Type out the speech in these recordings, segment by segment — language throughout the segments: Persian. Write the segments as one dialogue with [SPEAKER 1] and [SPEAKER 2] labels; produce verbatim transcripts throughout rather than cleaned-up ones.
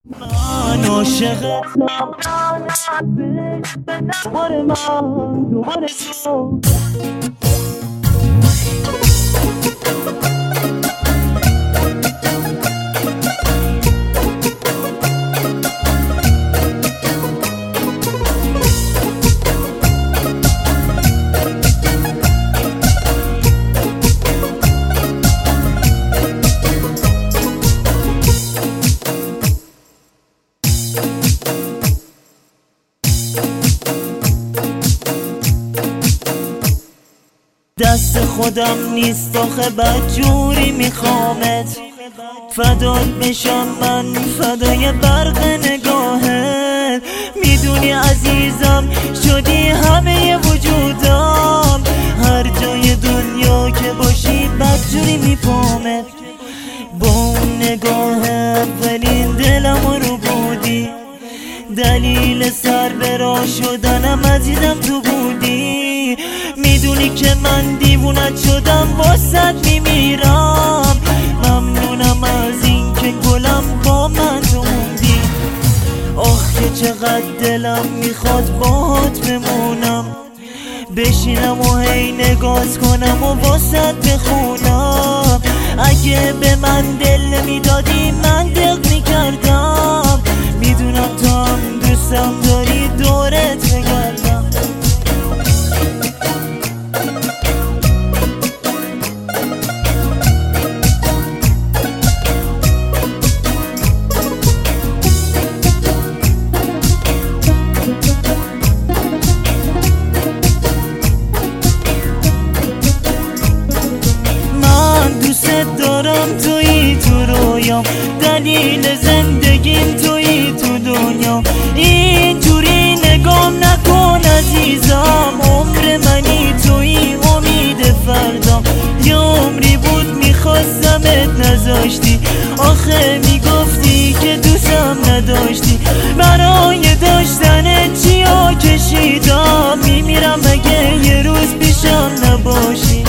[SPEAKER 1] من عاشقتم دوباره من دوباره تو دست خودم نیست آخه بدجوری میخوامت فدات بشم من فدای برق نگاهت میدونی عزیزم شدی همه وجودم هر جای دنیا که باشی بدجوری میپامت با اون نگاه اولین دلم رو بودی دلیل سر به راه شدنم عزیزم تو بودی میدونی که من دیوونت شدم واسد میمیرم ممنونم از این که گلم با من تو موندی آخ که چقدر دلم میخواد باهات بمونم بشینم و هی نگاز کنم و واسد بخونم اگه به من دل نمیدادی من دق میکردم میدونم تو هم دوستم داری دورت بگردم دارم تویی تو رویام دلیل زندگیم تویی تو دنیا اینجوری نگام نکن عزیزم عمر منی تویی امید فردام یه عمری بود میخواستمت نذاشتی آخه میگفتی که دوستم نداشتی برای داشتنت چیا کشیدم میمیرم اگه یه روز پیشم نباشی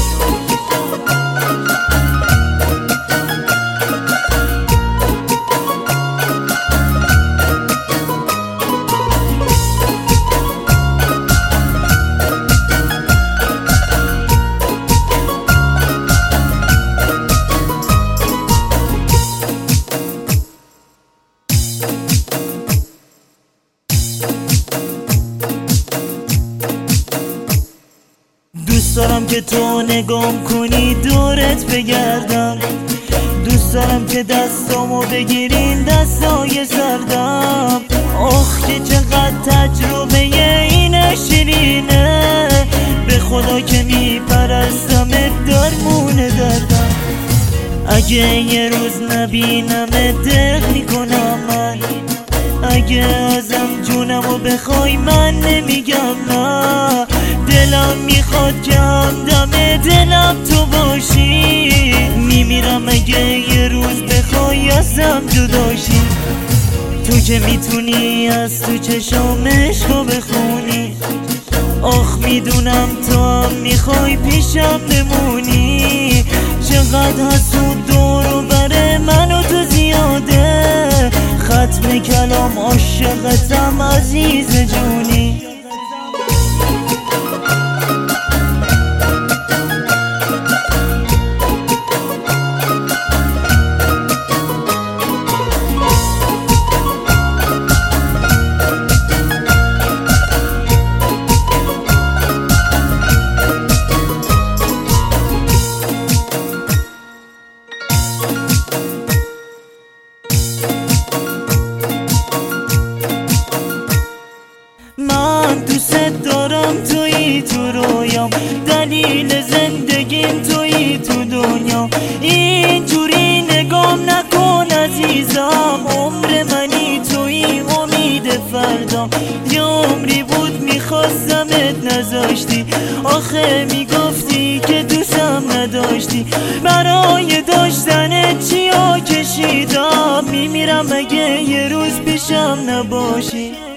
[SPEAKER 1] دوست دارم که تو نگام کنی دورت بگردم دوست دارم که دستامو بگیرین دستای سردم آخ که چقدر تجربه این شیرینه به خدا که میپرستمت درمونه دردم اگه یه روز نبینمت دق میکنم من اگه ازم جونمو بخوای من نمیگم نه دلم میخواد که همدم دلم تو باشی میمیرم اگه یه روز بخوای ازم جداشی تو که میتونی از تو چشام عشقو بخونی آخ میدونم تو هم میخوای پیشم بمونی چقدر حسود دور و بر من و تو زیاده ختم کلام عاشقتم عزیز جونی من دوست دارم تویی تو رویام دلیل زندگیم تویی تو دنیا اینجوری نگام نکن عزیزم عمر منی تویی امید فردام یه عمری بود میخواستمت نذاشتی آخه میگفتی که دوستم نداشتی برای داشتنت چیا کشیدم میمیرم اگه یه روز پیشم نباشی